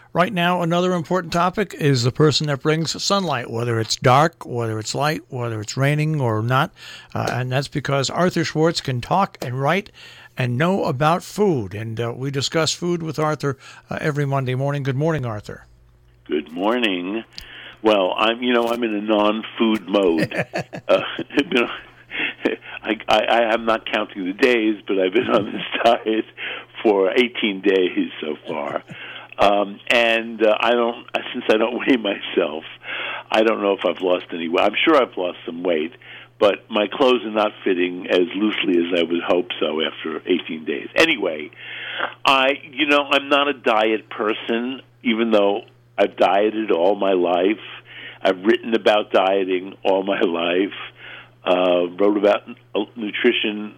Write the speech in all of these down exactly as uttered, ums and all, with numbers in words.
Right now, another important topic is the person that brings sunlight, whether it's dark, whether it's light, whether it's raining or not. Uh, and that's because Arthur Schwartz can talk and write and know about food. And uh, we discuss food with Arthur uh, every Monday morning. Good morning, Arthur. Good morning. Well, I'm, you know, I'm in a non-food mode. uh, you know, I, I, I'm not counting the days, but I've been on this diet for eighteen days so far. Um, and uh, I don't, since I don't weigh myself, I don't know if I've lost any weight. I'm sure I've lost some weight, but my clothes are not fitting as loosely as I would hope so after eighteen days. Anyway, I, you know, I'm not a diet person, even though I've dieted all my life. I've written about dieting all my life, uh, wrote about nutrition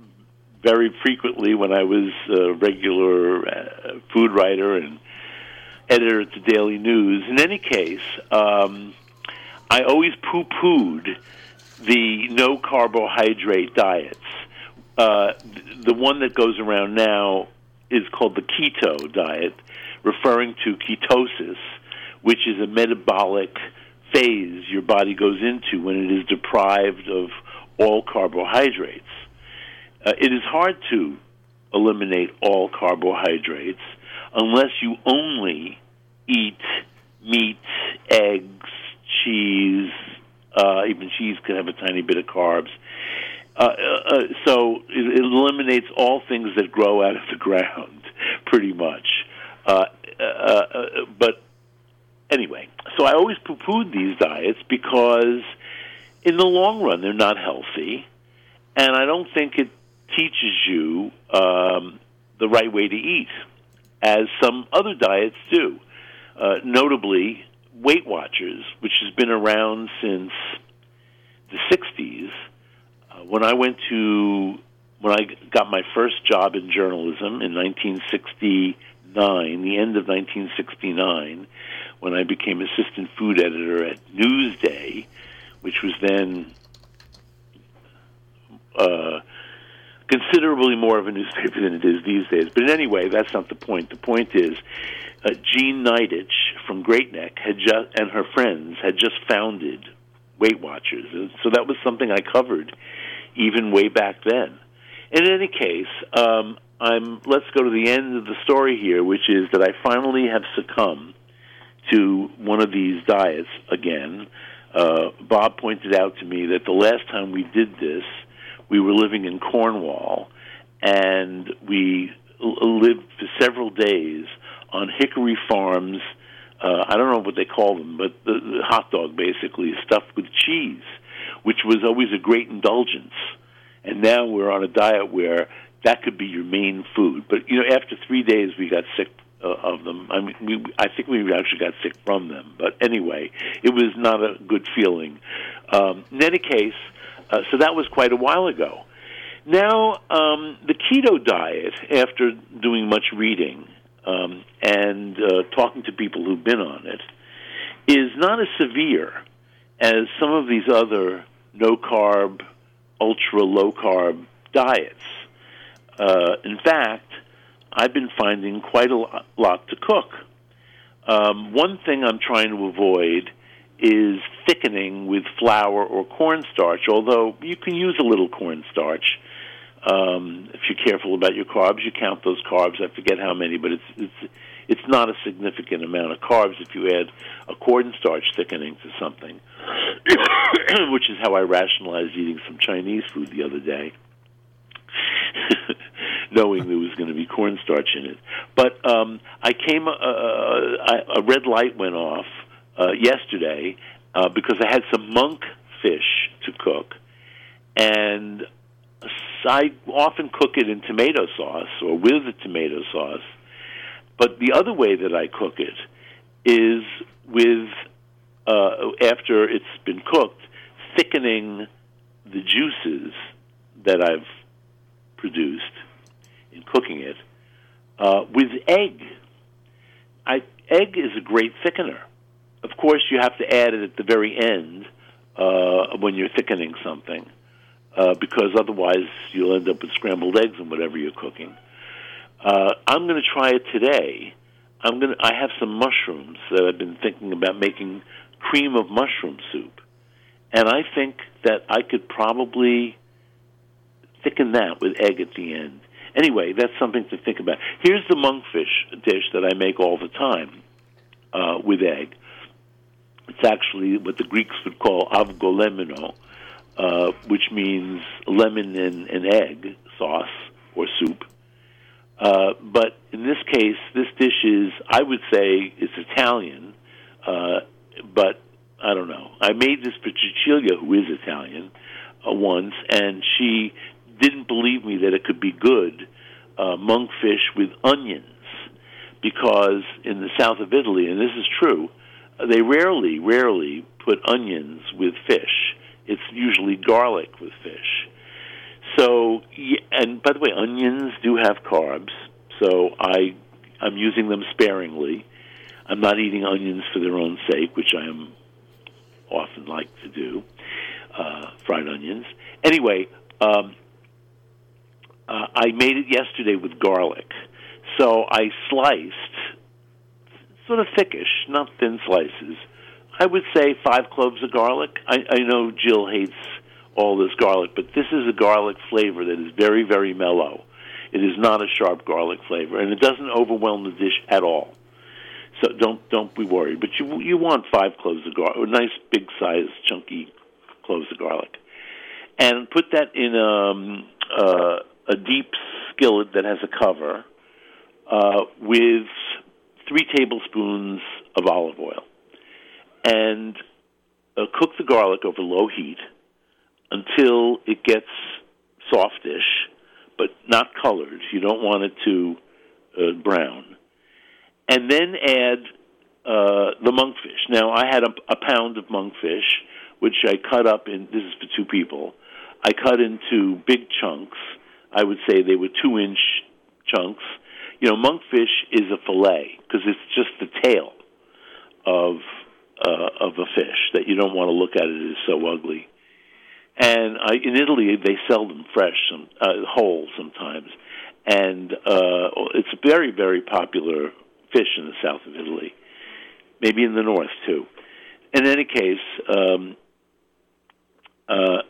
very frequently when I was a regular uh, food writer and editor at the Daily News. In any case, um, I always poo-pooed the no-carbohydrate diets. Uh, the one that goes around now is called the keto diet, referring to ketosis, which is a metabolic phase your body goes into when it is deprived of all carbohydrates. Uh, it is hard to eliminate all carbohydrates unless you only eat meat, eggs, cheese. Uh, even cheese can have a tiny bit of carbs. Uh, uh, so it, it eliminates all things that grow out of the ground, pretty much. Uh, uh, uh, but anyway, so I always poo-pooed these diets because in the long run they're not healthy, and I don't think it teaches you um, the right way to eat, as some other diets do. Uh, notably, Weight Watchers, which has been around since the sixties. Uh, when I went to, when I got my first job in journalism in nineteen sixty-nine, the end of nineteen sixty-nine, when I became assistant food editor at Newsday, which was then uh, considerably more of a newspaper than it is these days. But anyway, that's not the point. The point is, uh, Jean Nidetch from Great Neck had just, and her friends had just founded Weight Watchers. And so that was something I covered even way back then. In any case, um, I'm. let's go to the end of the story here, which is that I finally have succumbed to one of these diets again. Uh, Bob pointed out to me that the last time we did this, we were living in Cornwall, and we l- lived for several days on Hickory Farms. Uh, I don't know what they call them, but the, the hot dog basically stuffed with cheese, which was always a great indulgence. And now we're on a diet where that could be your main food. But, you know, after three days we got sick uh, of them. I mean, we, I think we actually got sick from them. But anyway, it was not a good feeling. Um, in any case, uh, so that was quite a while ago. Now, um, the keto diet, after doing much reading um, and uh, talking to people who've been on it, is not as severe as some of these other no-carb, ultra-low-carb diets. Uh, in fact, I've been finding quite a lot to cook. Um, one thing I'm trying to avoid is thickening with flour or cornstarch, although you can use a little cornstarch. Um, if you're careful about your carbs, you count those carbs. I forget how many, but it's it's it's not a significant amount of carbs if you add a cornstarch thickening to something, which is how I rationalized eating some Chinese food the other day, knowing there was going to be cornstarch in it. But um, I came, uh, I, a red light went off uh, yesterday uh, because I had some monk fish to cook, and I often cook it in tomato sauce or with a tomato sauce. But the other way that I cook it is with, uh, after it's been cooked, thickening the juices that I've produced in cooking it uh, with egg. I, egg is a great thickener. Of course, you have to add it at the very end uh, when you're thickening something, uh, because otherwise you'll end up with scrambled eggs and whatever you're cooking. Uh, I'm going to try it today I'm gonna. I have some mushrooms that I've been thinking about making cream of mushroom soup, and I think that I could probably thicken that with egg at the end. Anyway, that's something to think about. Here's the monkfish dish that I make all the time uh, with egg. It's actually what the Greeks would call avgolemino, uh, which means lemon and, and egg sauce or soup. Uh, but in this case, this dish is, I would say, it's Italian, uh, but I don't know. I made this for Cecilia, who is Italian, uh, once, and she didn't believe me that it could be good, uh, monkfish with onions, because in the south of Italy, and this is true, they rarely, rarely put onions with fish. It's usually garlic with fish. So, and by the way, onions do have carbs, so I, I'm using them sparingly. I'm not eating onions for their own sake, which I am often like to do, uh, fried onions. Anyway, um, uh, I made it yesterday with garlic. So I sliced, sort of thickish, not thin slices, I would say five cloves of garlic. I, I know Jill hates all this garlic, but this is a garlic flavor that is very, very mellow. It is not a sharp garlic flavor, and it doesn't overwhelm the dish at all. So don't don't be worried. But you you want five cloves of garlic, or nice big sized chunky cloves of garlic, and put that in um, uh, a deep skillet that has a cover uh, with three tablespoons of olive oil, and uh, cook the garlic over low heat until it gets softish, but not colored. You don't want it to uh, brown. And then add uh, the monkfish. Now, I had a, a pound of monkfish, which I cut up in, this is for two people, I cut into big chunks. I would say they were two-inch chunks. You know, monkfish is a fillet, because it's just the tail of uh, of a fish that you don't want to look at. It is so ugly. And I, in Italy, they sell them fresh, some, uh, whole sometimes. And uh, it's a very, very popular fish in the south of Italy, maybe in the north, too. In any case, um, uh,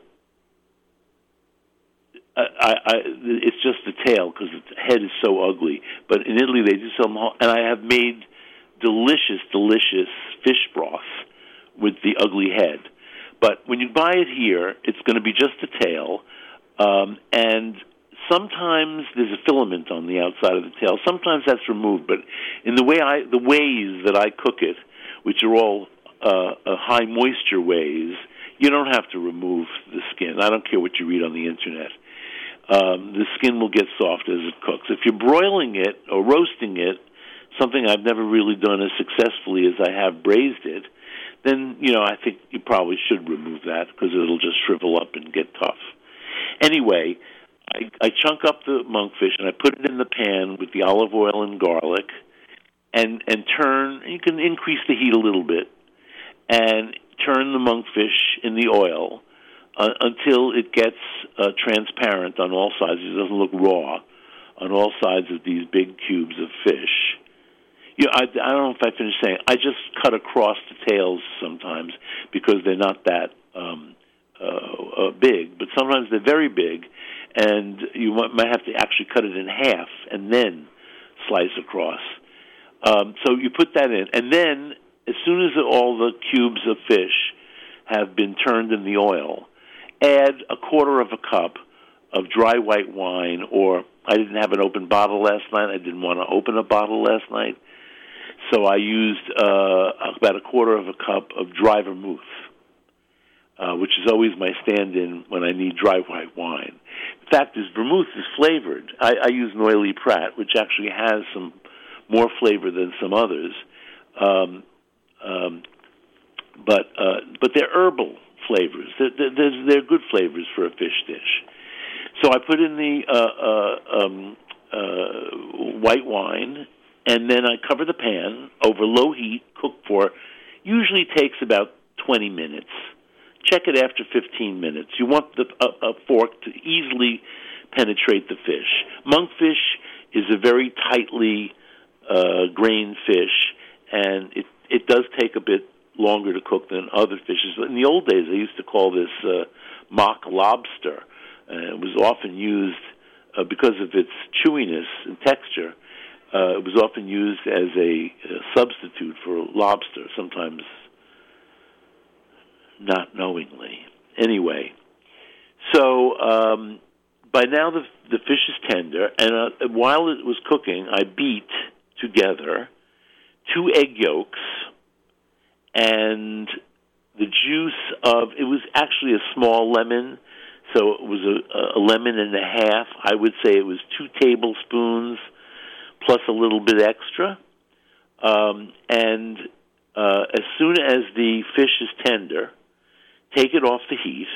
I, I, it's just the tail, because the head is so ugly. But in Italy, they do sell them whole. And I have made delicious, delicious fish broth with the ugly head. But when you buy it here, it's going to be just the tail, um, and sometimes there's a filament on the outside of the tail. Sometimes that's removed, but in the way I, the ways that I cook it, which are all uh, uh, high moisture ways, you don't have to remove the skin. I don't care what you read on the internet. Um, the skin will get soft as it cooks. If you're broiling it or roasting it, something I've never really done as successfully as I have braised it, then, you know, I think you probably should remove that, because it'll just shrivel up and get tough. Anyway, I, I chunk up the monkfish, and I put it in the pan with the olive oil and garlic, and, and turn, you can increase the heat a little bit, and turn the monkfish in the oil uh, until it gets uh, transparent on all sides. It doesn't look raw on all sides of these big cubes of fish. You know, I, I don't know if I finished saying, I just cut across the tails sometimes because they're not that um, uh, uh, big, but sometimes they're very big, and you might, might have to actually cut it in half and then slice across. Um, so you put that in, and then as soon as all the cubes of fish have been turned in the oil, add a quarter of a cup of dry white wine, or I didn't have an open bottle last night. I didn't want to open a bottle last night. So I used uh, about a quarter of a cup of dry vermouth, uh, which is always my stand-in when I need dry white wine. The fact is, vermouth is flavored. I, I use Noilly Prat, which actually has some more flavor than some others, um, um, but uh, but they're herbal flavors. They're, they're, they're good flavors for a fish dish. So I put in the uh, uh, um, uh, white wine, and then I cover the pan over low heat, cook for, usually takes about twenty minutes. Check it after fifteen minutes. You want the, a, a fork to easily penetrate the fish. Monkfish is a very tightly uh, grain fish, and it it does take a bit longer to cook than other fishes. But in the old days, they used to call this uh, mock lobster, and it was often used uh, because of its chewiness and texture. Uh, it was often used as a, a substitute for lobster, sometimes not knowingly. Anyway, so um, by now the the fish is tender, and uh, while it was cooking, I beat together two egg yolks and the juice of, it was actually a small lemon, so it was a, a lemon and a half. I would say it was two tablespoons plus a little bit extra. Um, and uh, as soon as the fish is tender, take it off the heat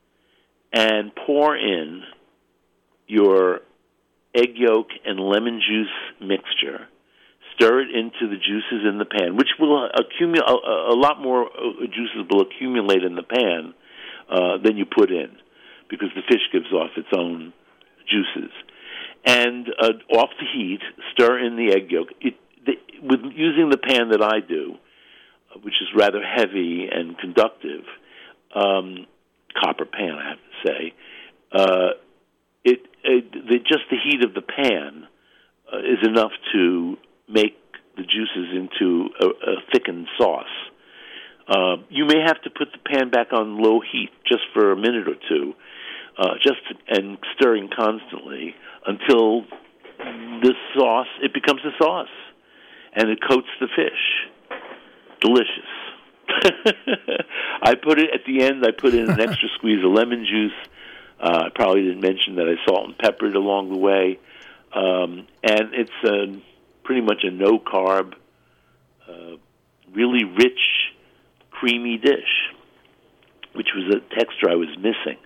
and pour in your egg yolk and lemon juice mixture. Stir it into the juices in the pan, which will accumulate, a, a lot more juices will accumulate in the pan uh, than you put in, because the fish gives off its own juices. And uh, off the heat, stir in the egg yolk. It, the, with using the pan that I do, which is rather heavy and conductive, um, copper pan, I have to say, uh, it, it the, just the heat of the pan uh, is enough to make the juices into a, a thickened sauce. Uh, you may have to put the pan back on low heat just for a minute or two, uh, just to, and stirring constantly until the sauce, it becomes a sauce, and it coats the fish. Delicious. I put it, at the end, I put in an extra squeeze of lemon juice. Uh, I probably didn't mention that I salt and peppered along the way. Um, and it's a, pretty much a no-carb, uh, really rich, creamy dish, which was a texture I was missing.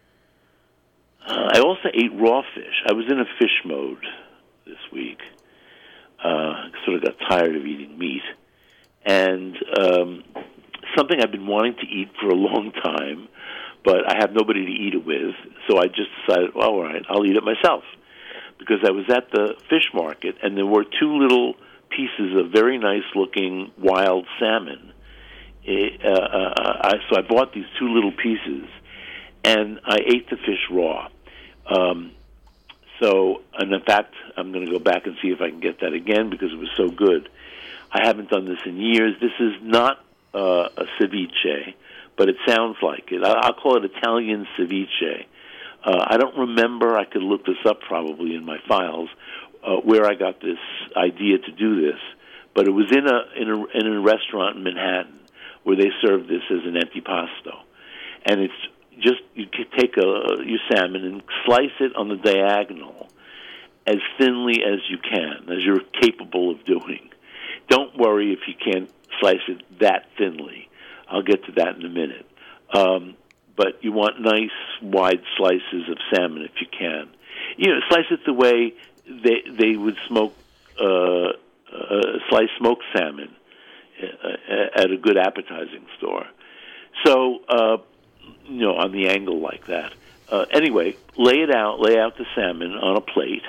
Uh, I also ate raw fish. I was in a fish mode this week. Uh, I sort of got tired of eating meat. And um, something I've been wanting to eat for a long time, but I have nobody to eat it with, so I just decided, well, all right, I'll eat it myself. Because I was at the fish market, and there were two little pieces of very nice-looking wild salmon. It, uh, uh, I, so I bought these two little pieces, and I ate the fish raw. Um, so, and in fact, I'm going to go back and see if I can get that again, because it was so good. I haven't done this in years. This is not uh, a ceviche, but it sounds like it. I, I'll call it Italian ceviche. Uh, I don't remember, I could look this up probably in my files, uh, where I got this idea to do this, but it was in a, in a in a restaurant in Manhattan where they served this as an antipasto. And it's just, you could take a, your salmon and slice it on the diagonal as thinly as you can, as you're capable of doing. Don't worry if you can't slice it that thinly. I'll get to that in a minute. Um, but you want nice, wide slices of salmon if you can. You know, slice it the way they they would smoke, uh, uh, slice smoked salmon uh, at a good appetizing store. So, uh, you know, on the angle like that. Uh, anyway, lay it out, lay out the salmon on a plate,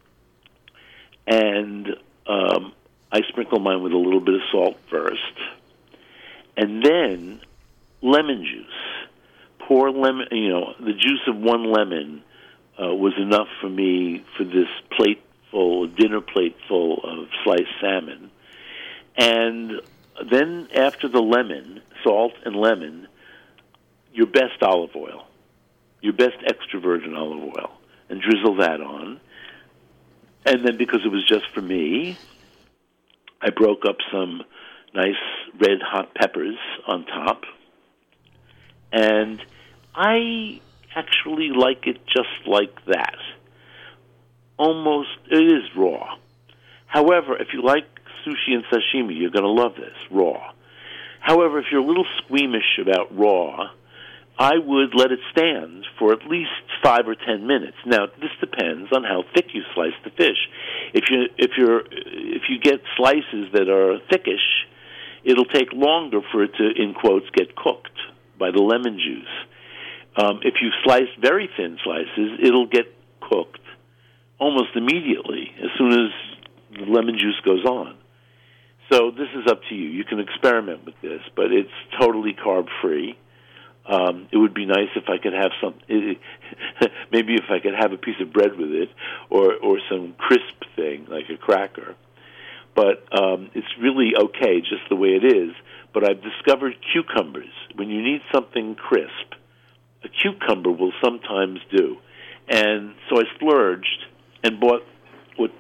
and um, I sprinkle mine with a little bit of salt first, and then lemon juice. Pour lemon, you know, the juice of one lemon uh, was enough for me for this plateful, dinner plate full of sliced salmon. And then after the lemon, salt and lemon, your best olive oil, your best extra virgin olive oil, and drizzle that on. And then because it was just for me, I broke up some nice red hot peppers on top. And I actually like it just like that. Almost, it is raw. However, if you like sushi and sashimi, you're going to love this, raw. However, if you're a little squeamish about raw, I would let it stand for at least five or ten minutes. Now, this depends on how thick you slice the fish. If you if you're if you get slices that are thickish, it'll take longer for it to, in quotes, get cooked by the lemon juice. Um, if you slice very thin slices, it'll get cooked almost immediately as soon as the lemon juice goes on. So this is up to you. You can experiment with this, but it's totally carb-free. Um, it would be nice if I could have some, maybe if I could have a piece of bread with it, or or some crisp thing like a cracker. But um, it's really okay just the way it is. But I've discovered cucumbers. When you need something crisp, a cucumber will sometimes do. And so I splurged and bought what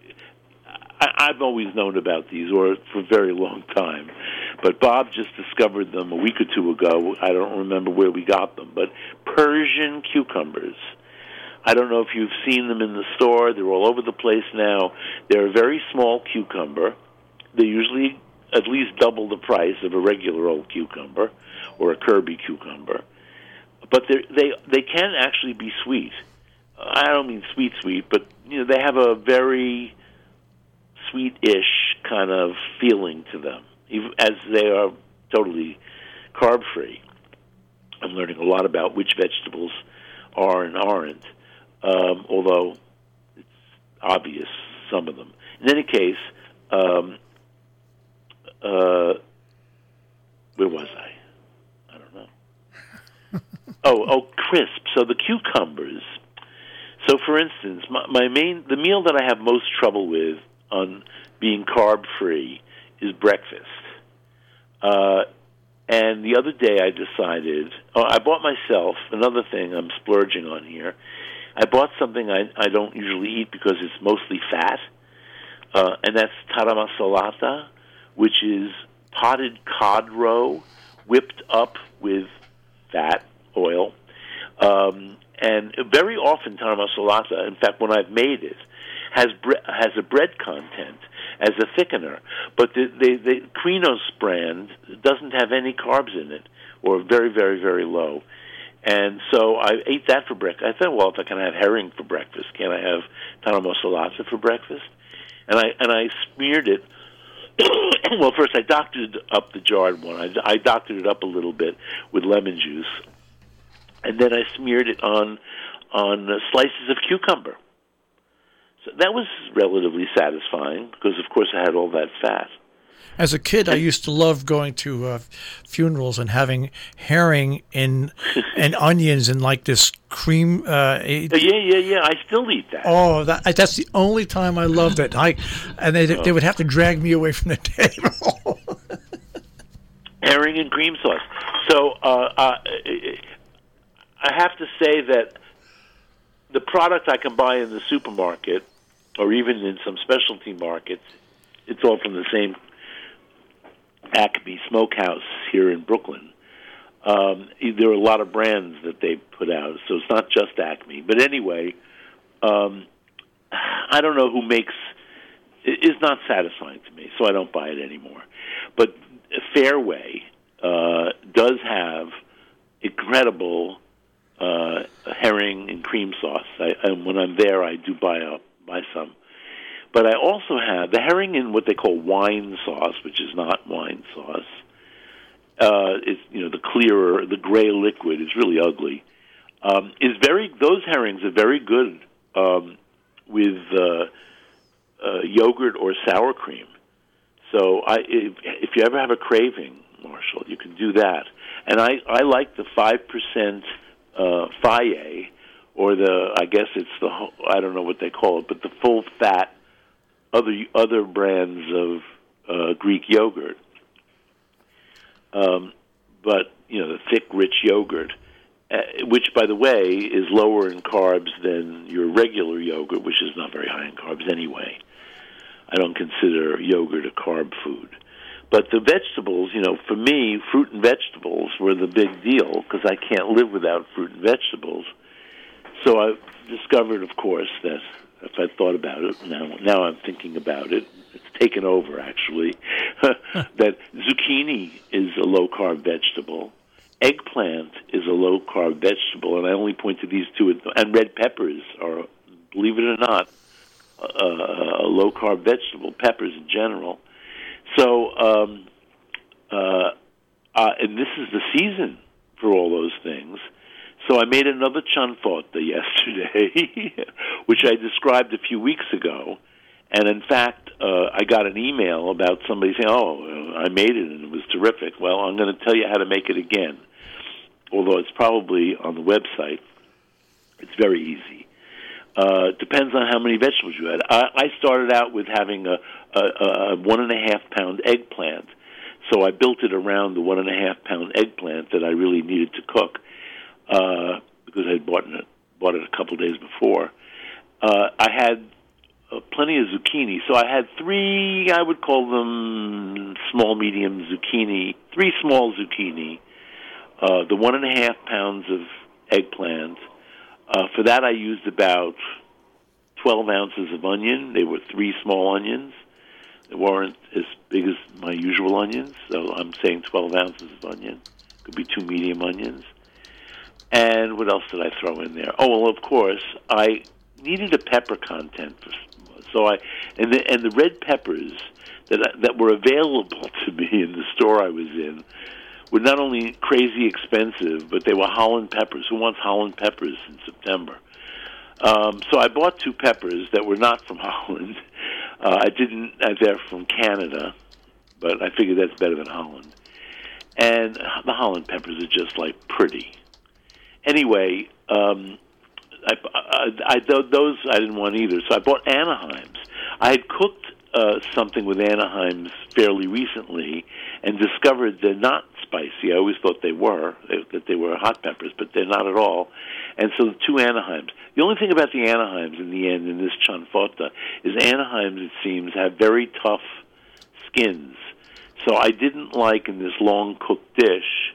I, I've always known about these, or for a very long time. But Bob just discovered them a week or two ago. I don't remember where we got them, but Persian cucumbers. I don't know if you've seen them in the store. They're all over the place now. They're a very small cucumber. They're usually at least double the price of a regular old cucumber or a Kirby cucumber. But they they can actually be sweet. I don't mean sweet, sweet, but you know they have a very sweet-ish kind of feeling to them, even as they are totally carb-free. I'm learning a lot about which vegetables are and aren't, um, although it's obvious, some of them. In any case, um, uh, where was I? I don't know. oh, oh, crisp. So the cucumbers. So, for instance, my, my main the meal that I have most trouble with on being carb-free is breakfast. Uh, and the other day I decided, oh, I bought myself, another thing I'm splurging on here, I bought something I, I don't usually eat because it's mostly fat, uh, and that's tara masalata, which is potted cod roe whipped up with fat, oil, um, and very often tara masalata, in fact, when I've made it, has bre- has a bread content as a thickener, but the, the, the Krinos brand doesn't have any carbs in it, or very, very, very low. And so I ate that for breakfast. I thought, well, if I can have herring for breakfast, can I have tara masalata for breakfast? And I and I smeared it. Well, first I doctored up the jarred one. I, I doctored it up a little bit with lemon juice, and then I smeared it on on uh, slices of cucumber. So that was relatively satisfying because, of course, I had all that fat. As a kid, I used to love going to uh, funerals and having herring in and onions and like this cream. Uh, yeah, yeah, yeah. I still eat that. Oh, that, that's the only time I loved it. I and they oh. they would have to drag me away from the table. Herring and cream sauce. So uh, uh, I have to say that the product I can buy in the supermarket, or even in some specialty markets, it's all from the same Acme Smokehouse here in Brooklyn. Um, there are a lot of brands that they put out, so it's not just Acme. But anyway, um, I don't know who makes it. Is not satisfying to me, so I don't buy it anymore. But Fairway uh, does have incredible uh, herring and cream sauce. I, and when I'm there, I do buy a, buy some. But I also have the herring in what they call wine sauce, which is not wine sauce. Uh, it's you know the clearer, the gray liquid is really ugly. Um, is very those herrings are very good um, with uh, uh, yogurt or sour cream. So I, if, if you ever have a craving, Marshall, you can do that. And I, I like the five percent uh, Faye, or the I guess it's the I don't know what they call it, but the full fat. Other other brands of uh, Greek yogurt, um, but you know the thick, rich yogurt, uh, which, by the way, is lower in carbs than your regular yogurt, which is not very high in carbs anyway. I don't consider yogurt a carb food, but the vegetables, you know, for me, fruit and vegetables were the big deal because I can't live without fruit and vegetables. So I discovered, of course, that. If I thought about it, now now I'm thinking about it, it's taken over, actually, that zucchini is a low-carb vegetable, eggplant is a low-carb vegetable, and I only point to these two, and red peppers are, believe it or not, a, a low-carb vegetable, peppers in general. So, um, uh, uh, and this is the season for all those things. So I made another chanfota yesterday, which I described a few weeks ago, And in fact, uh, I got an email about somebody saying, oh, I made it and it was terrific. Well, I'm going to tell you how to make it again. Although it's probably on the website, it's very easy. Uh, depends on how many vegetables you had. I, I started out with having a, a, a one and a half pound eggplant. So I built it around the one and a half pound eggplant that I really needed to cook uh, because I had bought it, bought it a couple of days before. Uh, I had uh, plenty of zucchini, so I had three, I would call them small, medium zucchini, three small zucchini, uh, the one and a half pounds of eggplant. Uh, for that, I used about twelve ounces of onion. They were three small onions. They weren't as big as my usual onions, so I'm saying twelve ounces of onion. Could be two medium onions. And what else did I throw in there? Oh, well, of course, I needed a pepper content. For, so I and the and the red peppers that that were available to me in the store I was in were not only crazy expensive, but they were Holland peppers. Who wants Holland peppers in September? Um, so I bought two peppers that were not from Holland. Uh, I didn't. Uh, they're from Canada, but I figured that's better than Holland. And the Holland peppers are just like pretty. Anyway, um, I, I, I, those I didn't want either. So I bought Anaheim's. I had cooked uh, something with Anaheim's fairly recently and discovered they're not spicy. I always thought they were, that they were hot peppers, but they're not at all. And so the two Anaheims. The only thing about the Anaheims in the end in this chanfota is Anaheims, it seems, have very tough skins. So I didn't like in this long-cooked dish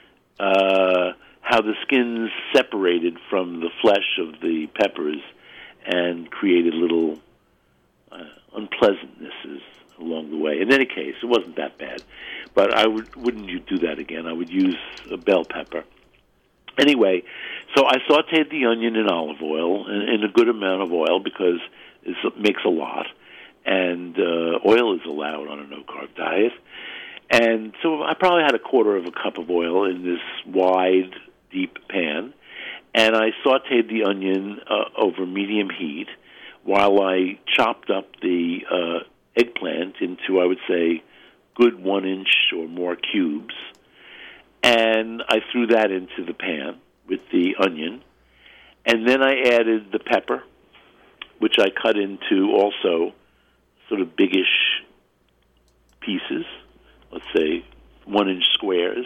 uh, how the skins separated from the flesh of the peppers and created little uh, unpleasantnesses along the way. In any case, it wasn't that bad. But I would, wouldn't you do that again. I would use a bell pepper. Anyway, so I sautéed the onion in olive oil, in, in a good amount of oil because it makes a lot, and uh, oil is allowed on a no-carb diet. And so I probably had a quarter of a cup of oil in this wide, deep pan, and I sautéed the onion uh, over medium heat while I chopped up the uh, eggplant into, I would say, good one-inch or more cubes. And I threw that into the pan with the onion. And then I added the pepper, which I cut into also sort of biggish pieces, let's say one-inch squares,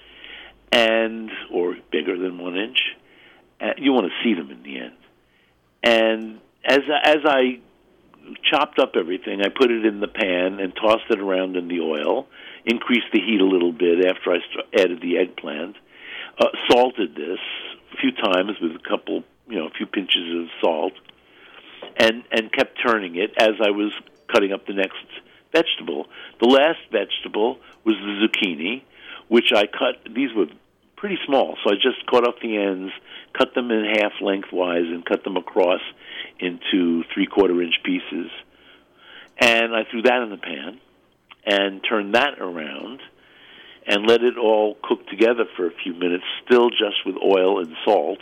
and or bigger than one inch. Uh, you want to see them in the end. And as as I chopped up everything, I put it in the pan and tossed it around in the oil, increased the heat a little bit after I st- added the eggplant, uh, salted this a few times with a couple, you know, a few pinches of salt, and, and kept turning it as I was cutting up the next vegetable. The last vegetable was the zucchini, which I cut. These were pretty small, so I just cut off the ends, cut them in half lengthwise, and cut them across into three-quarter-inch pieces. And I threw that in the pan and turned that around and let it all cook together for a few minutes, still just with oil and salt.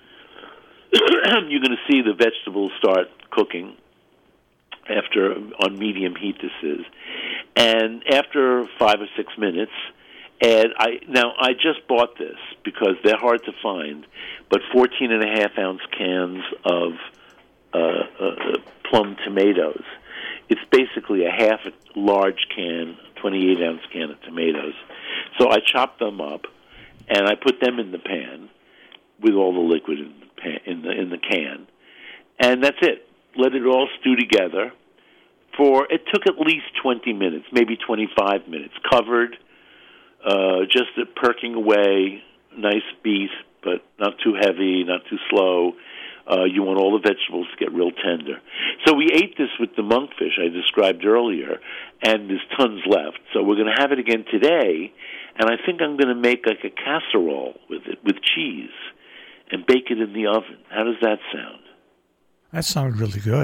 You're going to see the vegetables start cooking after on medium heat this is. And after five or six minutes, and I now I just bought this because they're hard to find, but fourteen and a half ounce cans of uh, uh, plum tomatoes. It's basically a half a large can, twenty-eight ounce can of tomatoes. So I chopped them up, and I put them in the pan with all the liquid in the pan, in the in the can, and that's it. Let it all stew together. For it took at least twenty minutes, maybe twenty-five minutes, covered. Uh, just uh, perking away, nice beat, but not too heavy, not too slow. Uh, you want all the vegetables to get real tender. So we ate this with the monkfish I described earlier, and there's tons left. So we're going to have it again today, and I think I'm going to make like a casserole with it, with cheese, and bake it in the oven. How does that sound? That sounds really good.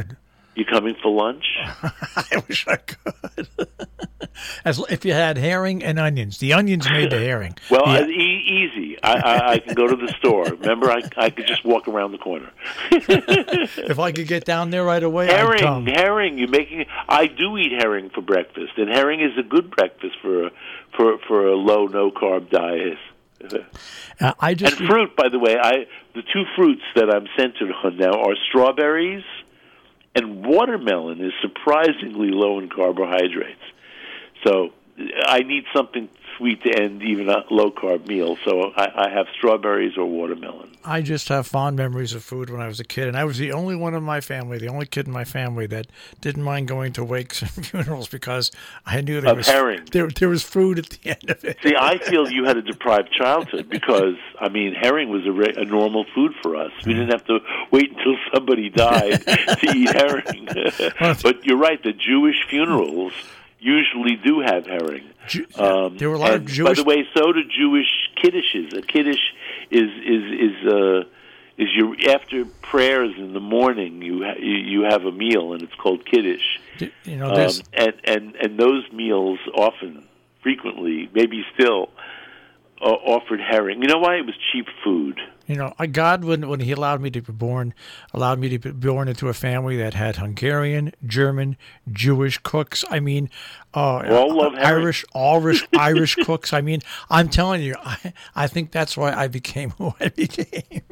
You coming for lunch? I wish I could. As if you had herring and onions. The onions made the herring. Well, yeah. uh, e- easy. I, I, I can go to the store. Remember, I, I could just walk around the corner. If I could get down there right away, herring, I'd come. herring. You're making. I do eat herring for breakfast, and herring is a good breakfast for a, for for a low, no carb diet. Uh, I just and fruit, by the way, I the two fruits that I'm centered on now are strawberries, and watermelon is surprisingly low in carbohydrates. So I need something sweet to end even a low-carb meal, so I, I have strawberries or watermelon. I just have fond memories of food when I was a kid, and I was the only one in my family, the only kid in my family that didn't mind going to wakes and funerals because I knew there of was herring. There, there was food at the end of it. See, I feel you had a deprived childhood because, I mean, herring was a, re- a normal food for us. We didn't have to wait until somebody died to eat herring. But you're right, the Jewish funerals usually do have herring. Ju- Um, there were a lot of and, Jewish. By the way, so do Jewish kiddishes. A kiddish is is is uh, is your after prayers in the morning. You ha- you you have a meal, and it's called kiddish. You know, Um, there's and and and those meals often, frequently, maybe still, uh, offered herring. You know why? It was cheap food. You know, I- God, when when He allowed me to be born, allowed me to be born into a family that had Hungarian, German, Jewish cooks. I mean, uh, All love herring. Irish, Irish, Irish cooks. I mean, I'm telling you, I, I think that's why I became who I became.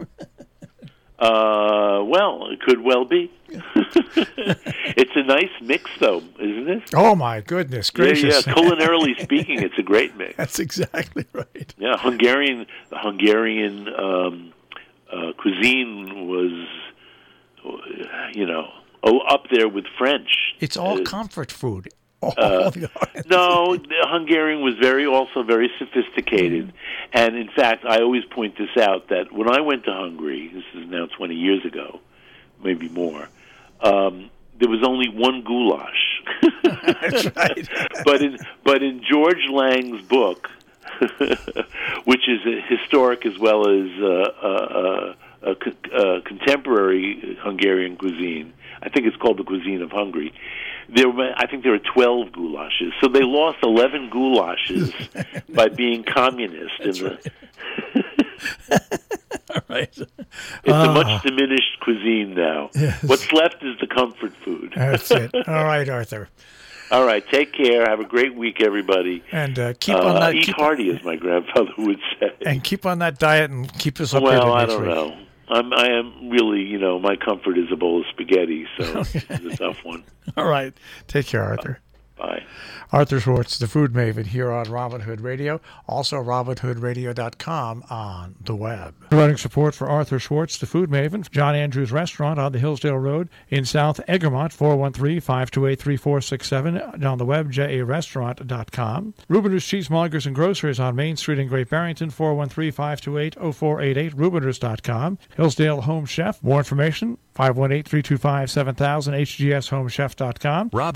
Uh, well, it could well be. It's a nice mix, though, isn't it? Oh my goodness gracious! Yeah, yeah. Culinarily speaking, it's a great mix. That's exactly right. Yeah, Hungarian the Hungarian um, uh, cuisine was, you know, oh, up there with French. It's all Uh, comfort food. All Uh, the- no, the Hungarian was very also very sophisticated, and in fact, I always point this out that when I went to Hungary, this is now twenty years ago, maybe more. Um, there was only one goulash. That's right. but in but in George Lang's book, which is a historic as well as uh, uh, a, a contemporary Hungarian cuisine, I think it's called the Cuisine of Hungary. There, were, I think there were twelve goulashes, so they lost eleven goulashes by being communist. That's in the, right. All right. It's Ah. a much diminished cuisine now. Yes. What's left is the comfort food. That's it. All right, Arthur. All right, take care. Have a great week, everybody. And uh, keep Uh, on that. eat keep, hearty, as my grandfather would say. and keep on that diet and keep us updated Well, I next don't week. know. I'm, I am really, you know, my comfort is a bowl of spaghetti, so it's a tough one. All right. Take care, Arthur. Bye. Arthur Schwartz, the food maven, here on Robin Hood Radio. Also, robin hood radio dot com on the web. Providing support for Arthur Schwartz, the food maven, John Andrews Restaurant on the Hillsdale Road in South Egremont, four one three, five two eight, three four six seven. On the web, j a restaurant dot com. Rubiners Cheesemongers and Grocers on Main Street in Great Barrington, four one three, five two eight, zero four eight eight, rubiners dot com. Hillsdale Home Chef. More information, five one eight, three two five, seven thousand, h g s home chef dot com. Robin